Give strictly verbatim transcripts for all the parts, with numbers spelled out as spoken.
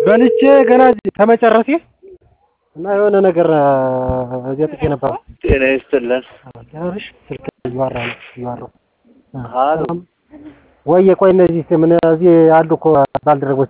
በልቼ ገና ተመጨረሴ እና የሆነ ነገር እዚህ ጥቄ ነበር። ጤና ይስጥልን። ታሪሽ ስልክ ይዋራል ይዋራው ሃሎ ወይ ቆይ እነዚህ ምን እዚህ አሉ እኮ ባልደረቦች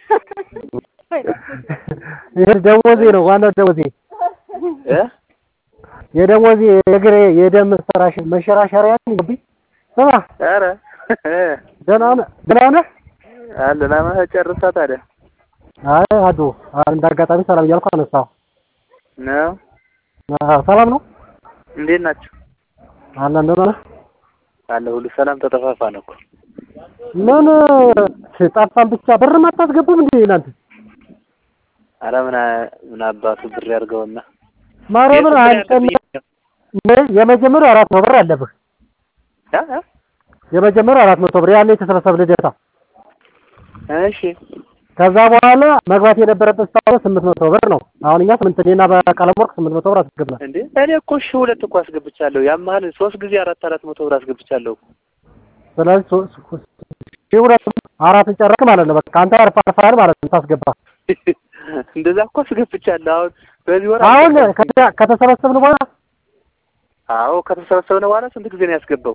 ይሄ ደሞዜ ነው ዋናው ደሞዜ እ የደሞዜ የግሬ የደም ሰራሽ መሸራሸሪያ ነው። ስማ ኧረ ደህና ነህ ደህና ነህ አለና ማጨረሳ ታዲያ አይ አዱ እንዳጋጣሚ ሰላም እያልኩ አነሳው ነው። ሰላም ነው። እንዴት ናችሁ? አላን ደህና ነህ? አለ ሁሉ ሰላም ተጠፋፋን እኮ ምን ጠፋን ብቻ ብር ማታስገቡም እንዴ እናንተ? ኧረ ምን ምን አባቱ ብር ያርገውና ማረምን አንተም የመጀመሪያው አራት መቶ ብር አለብህ። አ የመጀመሪያው አራት መቶ ብር ያለ የተሰበሰበ ልደታ። እሺ ከዛ በኋላ መግባት የነበረበት ሰዓት ስምንት መቶ ብር ነው። አሁን እኛ ስምንት ኔና በቀለም ወርቅ ስምንት መቶ ብር አስገብተናል። እንዴ እኔ እኮ እሺ ሁለት እኮ አስገብቻለሁ። ያማል ሶስት ጊዜ አራት አራት መቶ ብር አስገብቻለሁ። ስለዚህ ሶስት ሁለት አራት ጨረክ ማለት ነው። በቃ አንተ አርፋፋል ማለት ነው ታስገባ። እንደዛ እኮ አስገብቻለሁ። አሁን በዚህ ወር አሁን ከተሰበሰብን በኋላ አዎ ከተሰበሰብን በኋላ ስንት ጊዜ ነው ያስገባው?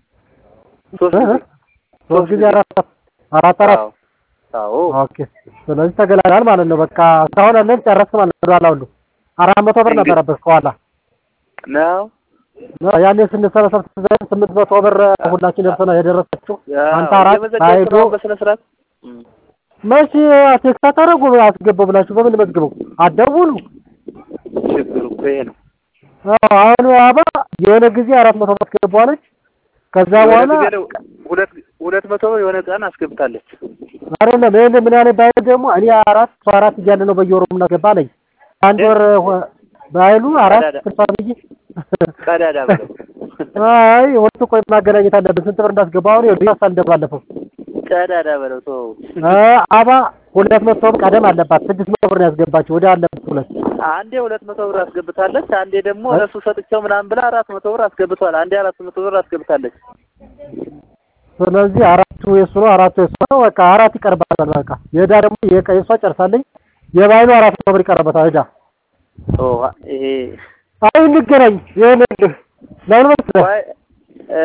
ሶስት ጊዜ ሶስት ጊዜ አራት አራት አራት አዎ ኦኬ። ስለዚህ ተገላላል ማለት ነው። በቃ እስካሁን አለን ጨረስክ ማለት ነው። አላውሉ አራት መቶ ብር ነበረበት ከኋላ ነው ያኔ ስንሰበሰብ ስምንት መቶ ብር ሁላችን ደርሰና የደረሰችው አንተ አራት አይዶ በስነ ስርዓት መቼ ቴክስት አታረጉ አስገቡ ብላችሁ በምን መዝግቡ አደውሉ። ችግሩ እኮ ይሄ ነው። አሁን አባ የሆነ ጊዜ አራት መቶ ብር አስገባለች። ከዛ በኋላ ሁለት ሁለት መቶ ብር የሆነ ቀን አስገብታለች። አይደለም እኔ ምን ያለ ባይ ደግሞ እኔ አራት አራት እያለ ነው በየወሩ እናስገባለኝ አንድ ወር ባይሉ አራት ተፋብኝ ቀዳዳ ብለው አይ ወጥቶ ቆይ ማገናኘት አለብን። ስንት ብር እንዳስገባው ነው ዲያስ እንደባለፈው ቀዳዳ ብለው ተው አባ ሁለት መቶ ብር ቀደም አለባት ስድስት መቶ ብር ያስገባችሁ ወደ አለበት ሁለት አንዴ ሁለት መቶ ብር አስገብታለች። አንዴ ደግሞ እሱ ሰጥቼው ምናምን ብላ አራት መቶ ብር አስገብቷል። አንዴ አራት መቶ ብር አስገብታለች። ስለዚህ አራቱ የሱ ነው አራቱ የሱ ነው በቃ አራት ይቀርባታል። በቃ የዳ ደግሞ የቀይሷ ጨርሳለኝ የባይሉ አራት መቶ ብር ይቀርባታል። እዳ ኦ ይሄ አይ እንገናኝ ይሄንልህ ለምን መሰለህ እ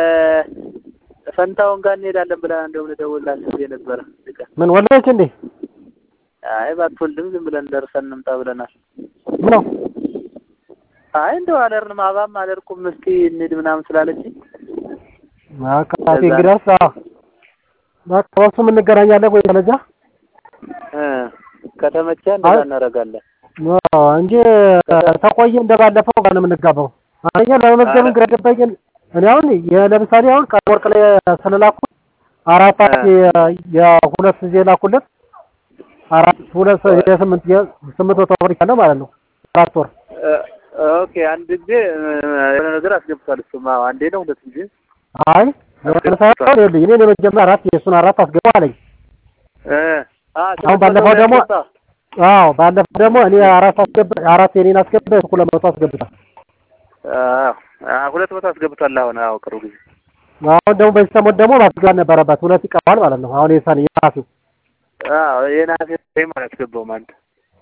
ፈንታውን ጋር እንሄዳለን ብላ እንደው ለደውላችሁ የነበረ ምን ወለደች እንዴ? አይ ባትወልድም ዝም ብለን ደርሰን እንምጣ ብለናል። ምን ነው አይ እንደው አለርንም አባም አለርኩም እስኪ እንሂድ ምናምን ስላለች ማካቲ ግዳሳ ማካቱ ምን እንገናኛለን ወይ ተለጃ እ ከተመቸ እንደዛ እናደርጋለን። አዎ እንጂ ተቆየ እንደባለፈው ጋር ነው የምንጋባው። አኛ ለመዝገብ ግረደበኝ እኔ አሁን ለምሳሌ አሁን ከወርቅ ላይ ስለላኩ አራት የሁለት ጊዜ ላኩለት አራት ሁለት የስምንት የስምንት መቶ ብር ይካለ ማለት ነው። አራት ወር ኦኬ አንድ ጊዜ የሆነ ነገር አስገብቷል። እሱማ አንዴ ነው ሁለት ጊዜ አይ ለምሳሌ እኔ ለመጀመሪያ አራት የሱን አራት አስገባ አለኝ እ አሁን ባለፈው ደግሞ አዎ ባለፈው ደግሞ እኔ አራት አስገባ አራት የኔን አስገባ ሁለት መቶ አስገብቷል። አዎ ሁለት መቶ አስገብቷል። አሁን አዎ ቅሩ ጊዜ አሁን ደግሞ በዚህ ሰሞን ደግሞ ማስገባት ነበረበት ሁለት ይቀራል ማለት ነው። አሁን የሳን የራሱ አዎ የናሴ ማለት አስገባው ማለት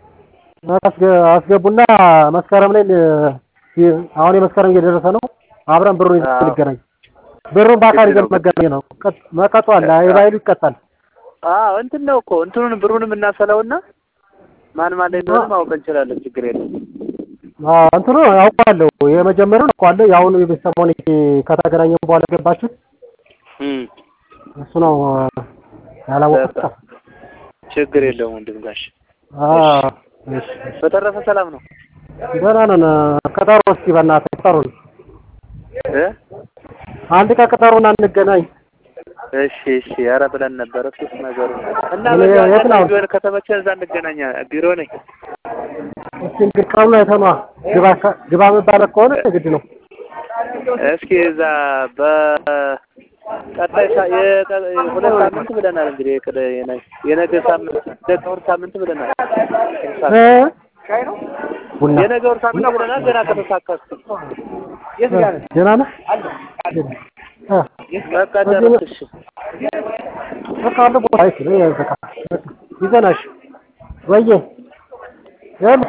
አስገቡና መስከረም ላይ አሁን የመስከረም እየደረሰ ነው። አብረን ብሩን እንገናኝ ብሩን ባካሪ ገመገኝ ነው መቀጧል አይባይሉ ይቀጣል። አዎ እንትን ነው እኮ እንትኑን ብሩንም እናሰለውና ማን ማን ላይ ነው ማወቅ እንችላለን። ችግር የለም። አዎ እንትኑ ያውቃለሁ የመጀመሪያው አውቃለሁ ያሁኑ የቤተሰቦን ከተገናኘን በኋላ ገባችሁ እም እሱ ነው ያላወቀው። ችግር የለውም ወንድም ጋሽ። አዎ እሺ በተረፈ ሰላም ነው። ደህና ነን። ቀጠሮ እስኪ በእናትህ ቀጠሩን እ አንድ ቀጠሩን እንገናኝ። እሺ እሺ ኧረ ብለን ነበር እሱስ ነገሩ እና በዚህ ቢሆን ከተመቸ እዛ እንገናኛ ቢሮ ነኝ። እስኪ እንግዲህ አይተማ ግባ ግባ መባል ከሆነ ግድ ነው። እስኪ እዛ በቀጣይ የሁለት ሳምንት ብለናል። እንግዲህ የነገ ሳምንት የነገ ሳምንት ብለናል እ የነገ ሳምንት ብለናል። ገና ከተሳካስ የት ጋር ደህና ነህ? አ በቃ ደረስሽ በቃ አለ ቦታ ይዘናሽ ወይዬ